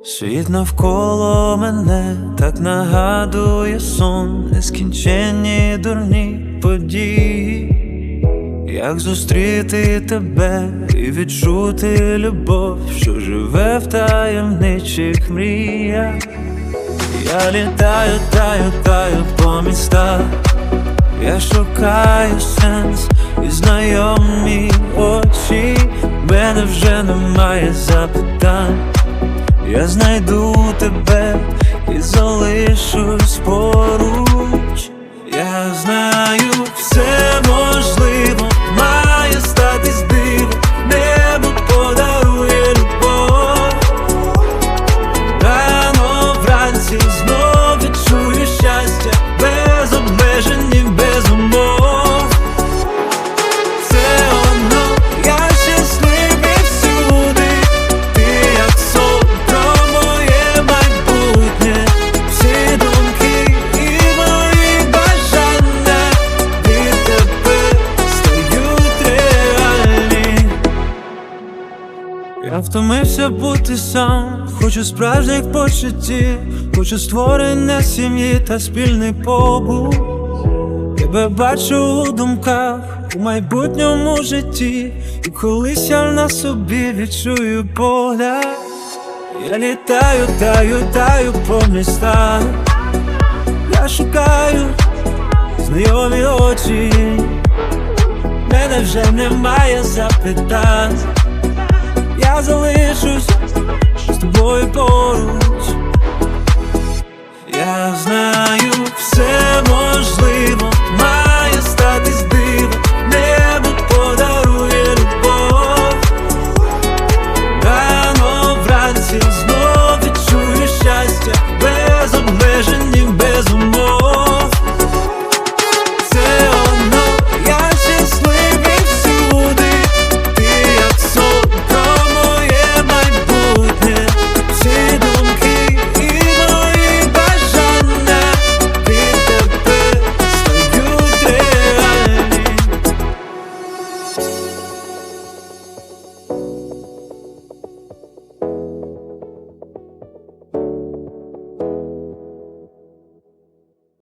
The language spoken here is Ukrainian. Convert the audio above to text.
Світ навколо мене так нагадує сон, нескінченні дурні події. Як зустріти тебе і відчути любов, що живе в таємничих мріях. Я літаю, таю по містах, я шукаю сенс і знайомі очі. Мене вже немає запитань, я знайду тебе і залишусь поруч. Я знаю, все можливо, має статись диво, небо подарує любов. Рано вранці знов відчую щастя, без обмежень і без умов. Все одно я щасливий всюди, ти як сон про моє майбутнє. Всі думки і мої бажання від тебе стають реальні. Я втомився бути сам, хочу справжніх почуттів, хочу створення сім'ї та спільний побут. Тебе бачу у думках, у майбутньому житті, і колись я на собі відчую погляд. Я літаю, таю по містах, я шукаю знайомі очі. Мене вже немає запитань, я залишусь з тобою поруч. Я знаю, все можливо,